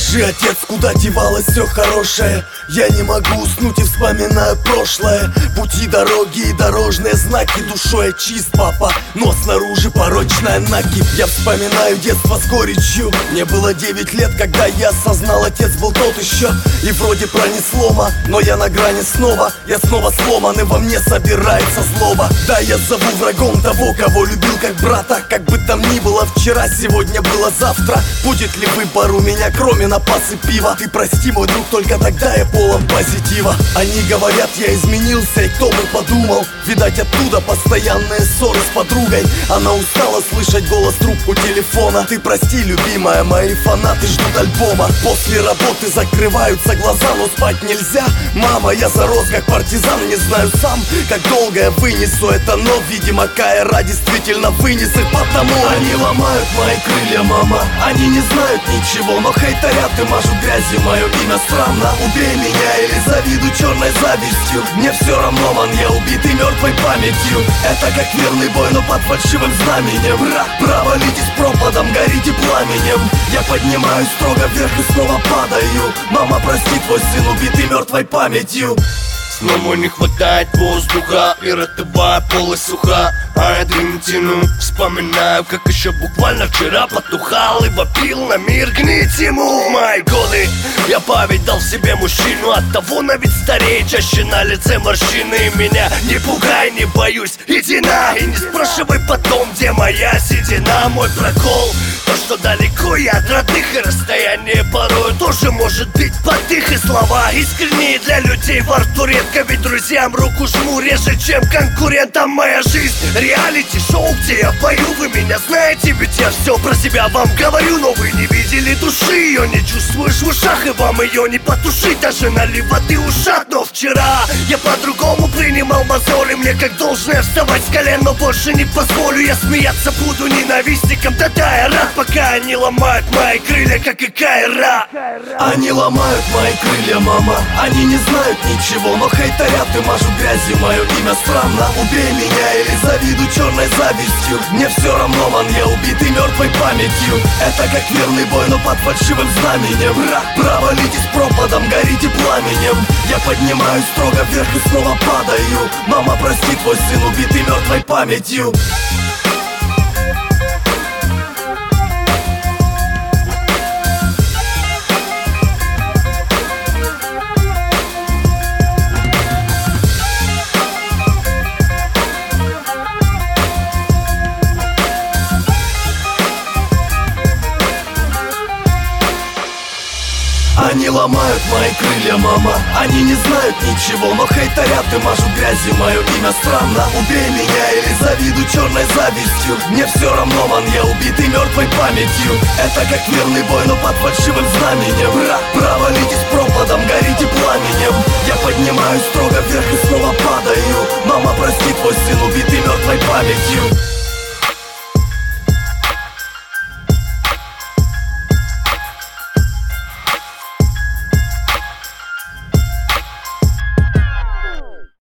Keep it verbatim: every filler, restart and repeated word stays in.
Скажи, отец, куда девалось все хорошее? Я не могу уснуть и вспоминаю прошлое. Пути, дороги и дорожные знаки. Душой я чист, папа, но снаружи порочная накипь. Я вспоминаю детство с горечью. Мне было девять лет, когда я осознал, отец был тот еще. И вроде пронесло, ма, но я на грани снова. Я снова сломан, и во мне собирается злоба. Да, я зову врагом того, кого любил как брата. Как бы там ни было, вчера, сегодня было завтра. Будет ли выбор у меня, кроме напасы пива? Ты прости, мой друг, только тогда я полон позитива. Они говорят, я изменился, и кто бы подумал. Видать, оттуда постоянные ссоры с подругой. Она устала слышать голос трубку телефона. Ты прости, любимая, мои фанаты ждут альбома. После работы закрываются глаза, но спать нельзя. Мама, я зарос как партизан, не знаю сам, как долго я вынесу это. Но, видимо, Кайра действительно вынес их, потому они ломают мои крылья, мама. Они не знают ничего, но хейтерят и мажут грязью мое имя. Странно, убей меня или завидуй черной завистью. Мне все равно, ман, я убитый мертвой памятью. Это как верный бой, но под фальшивым знаменем. Ра, провалитесь пропадом, горите пламенем. Я поднимаюсь строго вверх и снова падаю. Мама, прости, твой сын убитый мертвой памятью. Снова не хватает воздуха, и ротовая полость суха. А я дым тяну, вспоминаю, как еще буквально вчера потухал и вопил на мир: гнить ему. В мои годы я память дал себе мужчину, от того на вид старее, чаще на лице морщины. Меня не пугай, не боюсь, иди на. И не спрашивай потом, где моя седина. Мой прокол, то, что далеко я от родных, и расстояние порой тоже может быть под их. И слова искренние для людей во рту редко, ведь друзьям руку жму реже, чем конкурентам. Моя жизнь реалити-шоу, где я пою. Вы меня знаете, ведь я все про себя вам говорю. Но вы не видели души, ее не чувствуешь в ушах, и вам ее не потушить, даже налив воды ушат. Но вчера я по-другому принимал мозоли. Мне как должное вставать с колен, но больше не позволю. Я смеяться буду ненавистником, да-да, я рад, пока они ломают мои крылья, как и Кайра. Они ломают мои крылья, мама. Они не знают ничего, но хейтерят и мажут грязью мое имя. Странно, убей меня или завидуй черной завистью. Мне все равно, ман, я убитый мертвой памятью. Это как верный бой, но под фальшивым знаменем. Ра, провалитесь пропадом, горите пламенем. Я поднимаюсь строго вверх и снова падаю. Мама, прости, твой сын убитый мертвой памятью. Они ломают мои крылья, мама. Они не знают ничего, но хейтерят и мажут грязью мое имя. Странно, убей меня или завидуй черной завистью. Мне все равно, ман, я убитый мертвой памятью. Это как верный бой, но под фальшивым знаменем. Ра, провалитесь пропадом, горите пламенем. Я поднимаюсь строго вверх и снова падаю. Мама, прости, твой сын убитый мертвой памятью.